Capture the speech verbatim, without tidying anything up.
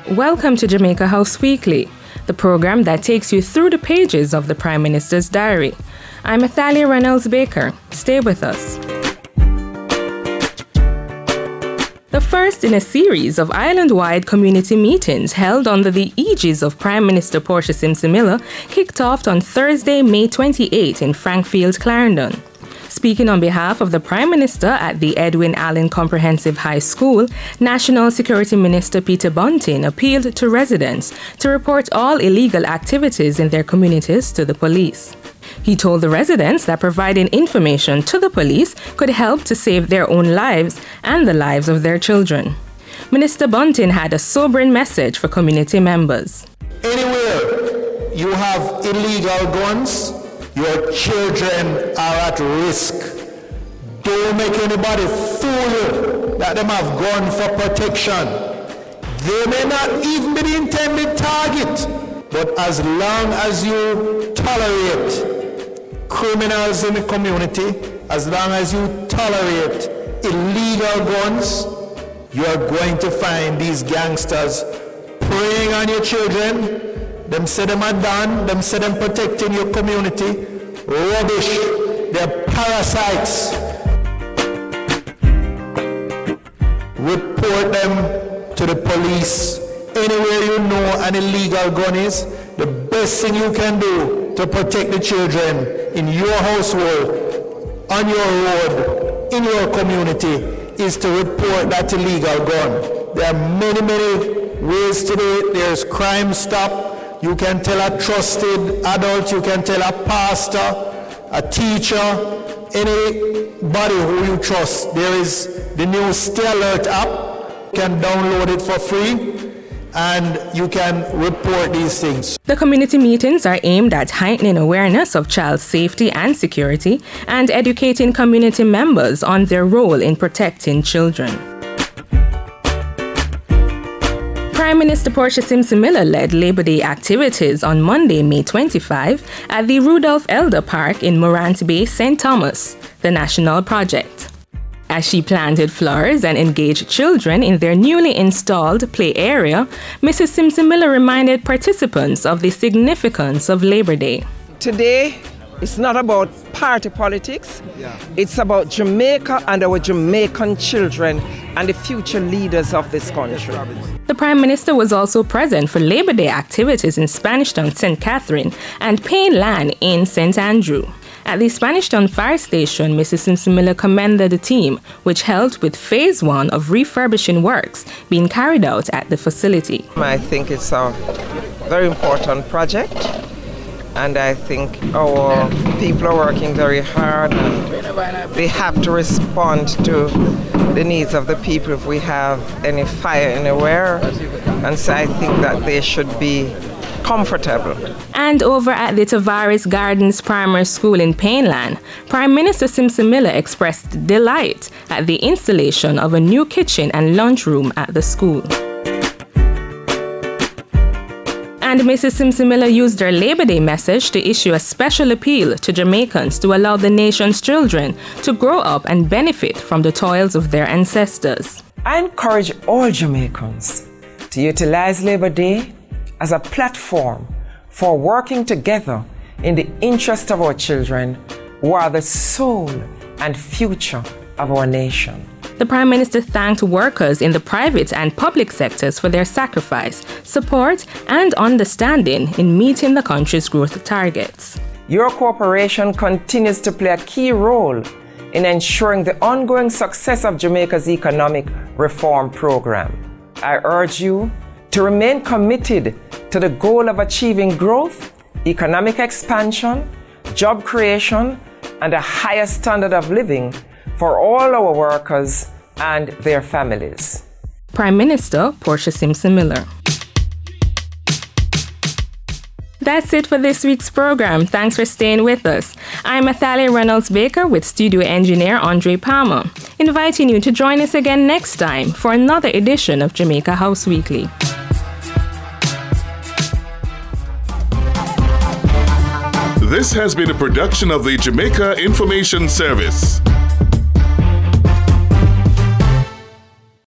Welcome to Jamaica House Weekly, the program that takes you through the pages of the Prime Minister's diary. I'm Athalia Reynolds Baker. Stay with us. The first in a series of island-wide community meetings held under the aegis of Prime Minister Portia Simpson Miller kicked off on Thursday, May twenty-eighth in Frankfield, Clarendon. Speaking on behalf of the Prime Minister at the Edwin Allen Comprehensive High School, National Security Minister Peter Bunting appealed to residents to report all illegal activities in their communities to the police. He told the residents that providing information to the police could help to save their own lives and the lives of their children. Minister Bunting had a sobering message for community members. Anywhere you have illegal guns, your children are at risk. Don't make anybody fool you that them have gun for protection. They may not even be the intended target, but as long as you tolerate criminals in the community, as long as you tolerate illegal guns, you are going to find these gangsters preying on your children. Them say them are done, them say them protecting your community. Rubbish, they're parasites. Report them to the police. Anywhere you know an illegal gun is, the best thing you can do to protect the children in your household, on your road, in your community, is to report that illegal gun. There are many, many ways to do it. There's Crime Stop. You can tell a trusted adult, you can tell a pastor, a teacher, anybody who you trust. There is the new Stay Alert app. You can download it for free and you can report these things. The community meetings are aimed at heightening awareness of child safety and security and educating community members on their role in protecting children. Prime Minister Portia Simpson Miller led Labor Day activities on Monday, May twenty-fifth at the Rudolph Elder Park in Morant Bay, Saint Thomas, the national project. As she planted flowers and engaged children in their newly installed play area, Missus Simpson Miller reminded participants of the significance of Labor Day. Today, it's not about party politics. Yeah. It's about Jamaica and our Jamaican children and the future leaders of this country. The Prime Minister was also present for Labor Day activities in Spanish Town, Saint Catherine and Payne Land in Saint Andrew. At the Spanish Town Fire Station, Missus Simpson Miller commended the team, which helped with phase one of refurbishing works being carried out at the facility. I think it's a very important project. And I think our people are working very hard and they have to respond to the needs of the people if we have any fire anywhere. And so I think that they should be comfortable. And over at the Tavares Gardens Primary School in Payne Land, Prime Minister Simpson Miller expressed delight at the installation of a new kitchen and lunchroom at the school. And Missus Simpson Miller used her Labor Day message to issue a special appeal to Jamaicans to allow the nation's children to grow up and benefit from the toils of their ancestors. I encourage all Jamaicans to utilize Labor Day as a platform for working together in the interest of our children, who are the soul and future of our nation. The Prime Minister thanked workers in the private and public sectors for their sacrifice, support, and understanding in meeting the country's growth targets. Your corporation continues to play a key role in ensuring the ongoing success of Jamaica's economic reform program. I urge you to remain committed to the goal of achieving growth, economic expansion, job creation, and a higher standard of living for all our workers and their families. Prime Minister Portia Simpson Miller. That's it for this week's program. Thanks for staying with us. I'm Athalia Reynolds Baker with studio engineer Andre Palmer, inviting you to join us again next time for another edition of Jamaica House Weekly. This has been a production of the Jamaica Information Service.